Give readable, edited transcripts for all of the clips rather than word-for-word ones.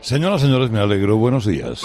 Señoras y señores, me alegro. Buenos días.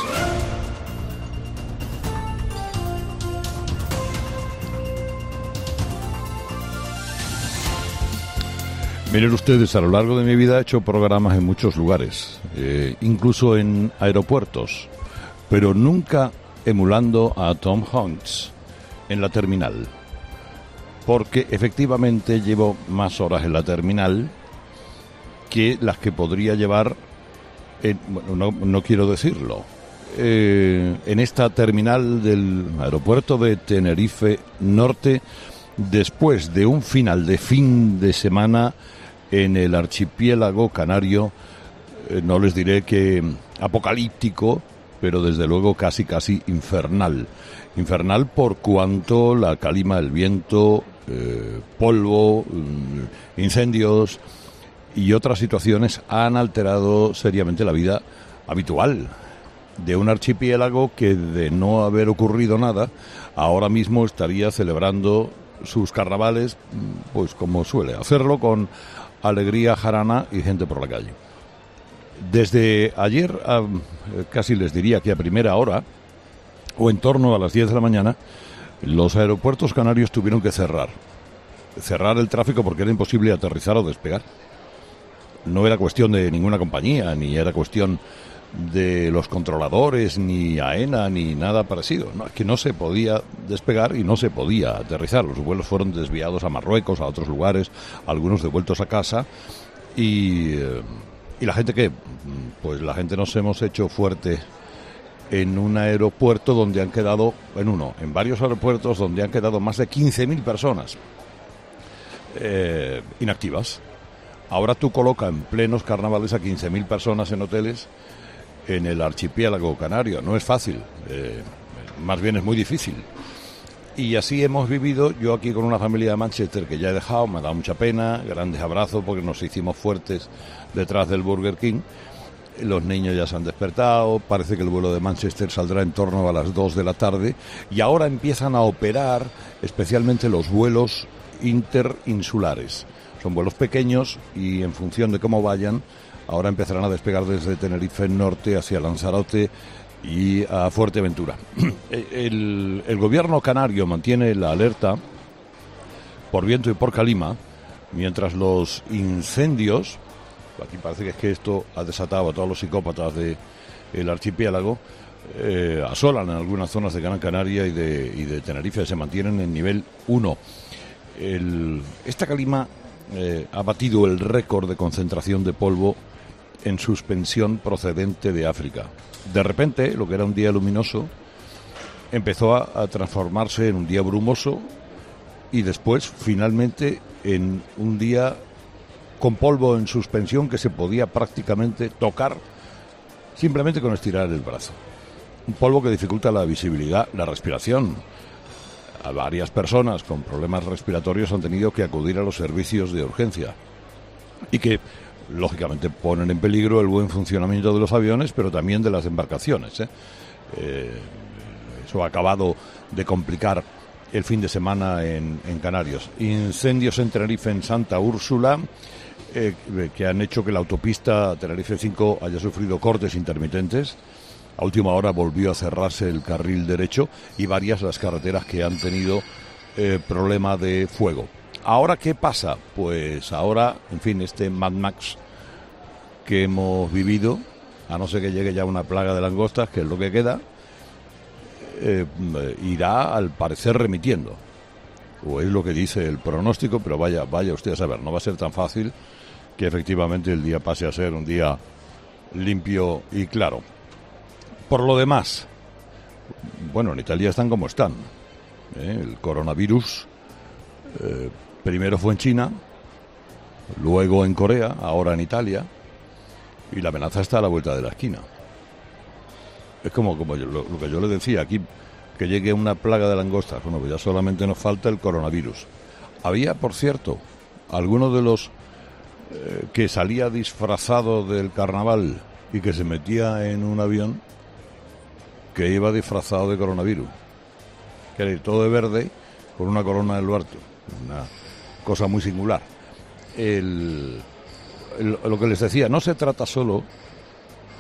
Miren ustedes, a lo largo de mi vida he hecho programas en muchos lugares, incluso en aeropuertos, pero nunca emulando a Tom Hanks en la terminal, porque efectivamente llevo más horas en la terminal que las que podría llevar, no quiero decirlo, en esta terminal del aeropuerto de Tenerife Norte, después de un final de semana en el archipiélago canario, no les diré que apocalíptico, pero desde luego casi infernal. Infernal por cuanto la calima, el viento, polvo, incendios y otras situaciones han alterado seriamente la vida habitual de un archipiélago que, de no haber ocurrido nada, ahora mismo estaría celebrando sus carnavales, pues como suele hacerlo, con alegría, jarana y gente por la calle. Desde ayer, casi les diría que a primera hora, o en torno a las 10 de la mañana, los aeropuertos canarios tuvieron que cerrar el tráfico porque era imposible aterrizar o despegar. No era cuestión de ninguna compañía, ni era cuestión de los controladores, ni AENA, ni nada parecido. No, es que no se podía despegar y no se podía aterrizar. Los vuelos fueron desviados a Marruecos, a otros lugares, algunos devueltos a casa. Y la gente, ¿qué? Pues la gente nos hemos hecho fuerte en un aeropuerto donde han quedado, en varios aeropuertos donde han quedado más de 15.000 personas inactivas. Ahora tú colocas en plenos carnavales a 15.000 personas en hoteles en el archipiélago canario. No es fácil, más bien es muy difícil. Y así hemos vivido, yo aquí con una familia de Manchester que ya he dejado, me ha dado mucha pena, grandes abrazos porque nos hicimos fuertes detrás del Burger King. Los niños ya se han despertado, parece que el vuelo de Manchester saldrá en torno a las 2 de la tarde y ahora empiezan a operar especialmente los vuelos interinsulares. Son vuelos pequeños y en función de cómo vayan, ahora empezarán a despegar desde Tenerife Norte hacia Lanzarote y a Fuerteventura. El gobierno canario mantiene la alerta por viento y por calima, mientras los incendios, aquí parece que esto ha desatado a todos los psicópatas del archipiélago, asolan en algunas zonas de Gran Canaria y de Tenerife, se mantienen en nivel 1. Esta calima ha batido el récord de concentración de polvo en suspensión procedente de África. De repente, lo que era un día luminoso empezó a transformarse en un día brumoso y después, finalmente, en un día con polvo en suspensión que se podía prácticamente tocar simplemente con estirar el brazo. Un polvo que dificulta la visibilidad, la respiración. A varias personas con problemas respiratorios han tenido que acudir a los servicios de urgencia y que, lógicamente, ponen en peligro el buen funcionamiento de los aviones, pero también de las embarcaciones. Eso ha acabado de complicar el fin de semana en Canarios. Incendios en Tenerife, en Santa Úrsula, que han hecho que la autopista Tenerife 5 haya sufrido cortes intermitentes. A última hora volvió a cerrarse el carril derecho y varias las carreteras que han tenido problema de fuego. ¿Ahora qué pasa? Pues ahora, en fin, este Mad Max que hemos vivido, a no ser que llegue ya una plaga de langostas, que es lo que queda, irá al parecer remitiendo. O es lo que dice el pronóstico, pero vaya usted a saber, no va a ser tan fácil que efectivamente el día pase a ser un día limpio y claro. Por lo demás, bueno, en Italia están como están. El coronavirus primero fue en China, luego en Corea, ahora en Italia, y la amenaza está a la vuelta de la esquina. Es como lo que yo le decía aquí, que llegue una plaga de langostas. Bueno, pues ya solamente nos falta el coronavirus. Había, por cierto, alguno de los que salía disfrazado del carnaval y que se metía en un avión que iba disfrazado de coronavirus, que era todo de verde con una corona en lo alto, una cosa muy singular. Lo que les decía, no se trata solo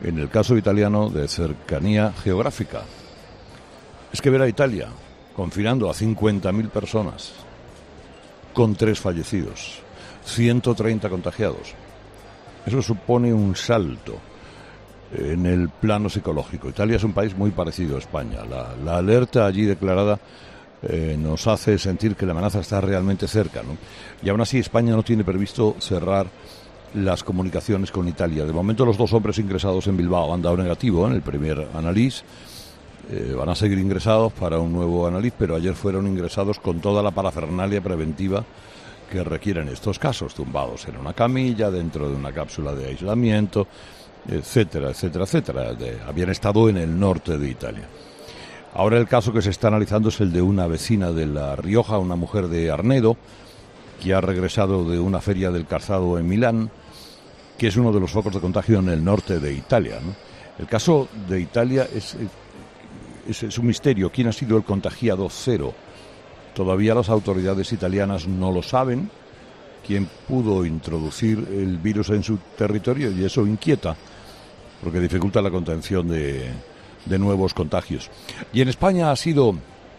en el caso italiano, de cercanía geográfica. Es que ver a Italia confinando a 50.000 personas, con 3 fallecidos, 130 contagiados, eso supone un salto en el plano psicológico. Italia es un país muy parecido a España. La alerta allí declarada nos hace sentir que la amenaza está realmente cerca, ¿no? Y aún así España no tiene previsto cerrar las comunicaciones con Italia. De momento los 2 hombres ingresados en Bilbao han dado negativo en el primer análisis. Van a seguir ingresados para un nuevo análisis, pero ayer fueron ingresados con toda la parafernalia preventiva que requieren estos casos, tumbados en una camilla, dentro de una cápsula de aislamiento, etcétera, etcétera, etcétera. Habían estado en el norte de Italia. Ahora el caso que se está analizando es el de una vecina de La Rioja, una mujer de Arnedo, que ha regresado de una feria del calzado en Milán, que es uno de los focos de contagio en el norte de Italia, ¿no? El caso de Italia es un misterio. ¿Quién ha sido el contagiado cero? Todavía las autoridades italianas no lo saben. ¿Quién pudo introducir el virus en su territorio? Y eso inquieta, porque dificulta la contención de nuevos contagios. Y en España ha sido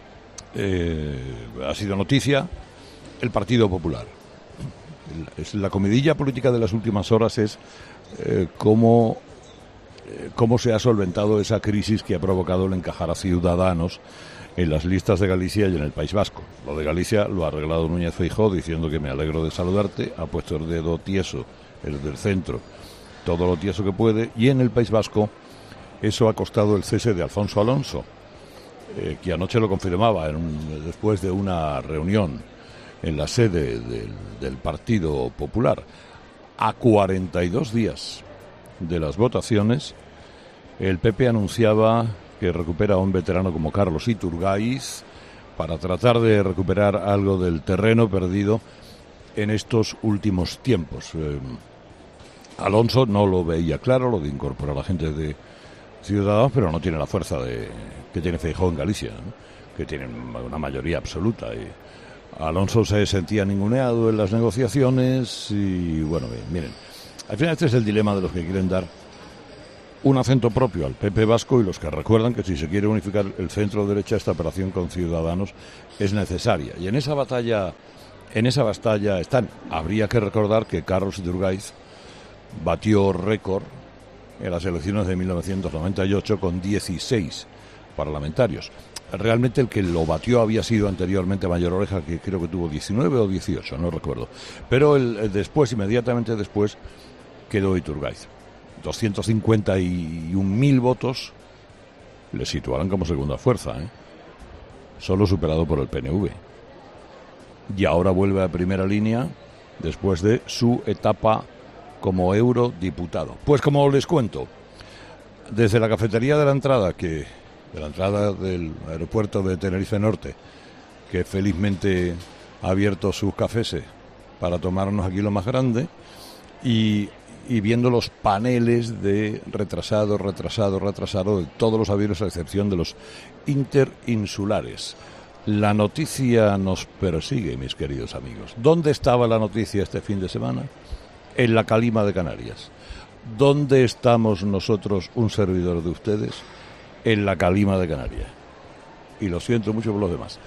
noticia el Partido Popular. La comidilla política de las últimas horas es cómo se ha solventado esa crisis que ha provocado el encajar a Ciudadanos en las listas de Galicia y en el País Vasco. Lo de Galicia lo ha arreglado Núñez Feijóo diciendo que me alegro de saludarte, ha puesto el dedo tieso, el del centro, todo lo tieso que puede, y en el País Vasco eso ha costado el cese de Alfonso Alonso, que anoche lo confirmaba después de una reunión en la sede del Partido Popular. A 42 días de las votaciones, el PP anunciaba que recupera a un veterano como Carlos Iturgaiz para tratar de recuperar algo del terreno perdido en estos últimos tiempos. Alonso no lo veía claro, lo de incorporar a la gente de Ciudadanos, pero no tiene la fuerza que tiene Feijóo en Galicia, ¿no? Que tiene una mayoría absoluta. Y Alonso se sentía ninguneado en las negociaciones y, bueno, miren, al final este es el dilema de los que quieren dar un acento propio al PP vasco y los que recuerdan que si se quiere unificar el centro-derecha, esta operación con Ciudadanos es necesaria. Y en esa batalla están. Habría que recordar que Carlos Iturgaiz batió récord en las elecciones de 1998 con 16 parlamentarios. Realmente el que lo batió había sido anteriormente Mayor Oreja, que creo que tuvo 19 o 18, no recuerdo. Pero inmediatamente después, quedó Iturgaiz. 251.000 votos le situaban como segunda fuerza, solo superado por el PNV. Y ahora vuelve a primera línea después de su etapa como eurodiputado. Pues como les cuento, desde la cafetería de la entrada del aeropuerto de Tenerife Norte, que felizmente ha abierto sus cafés para tomarnos aquí lo más grande, y viendo los paneles de retrasado de todos los aviones a excepción de los interinsulares. La noticia nos persigue, mis queridos amigos. ¿Dónde estaba la noticia este fin de semana? En la Calima de Canarias. ¿Dónde estamos nosotros, un servidor de ustedes? En la Calima de Canarias. Y lo siento mucho por los demás.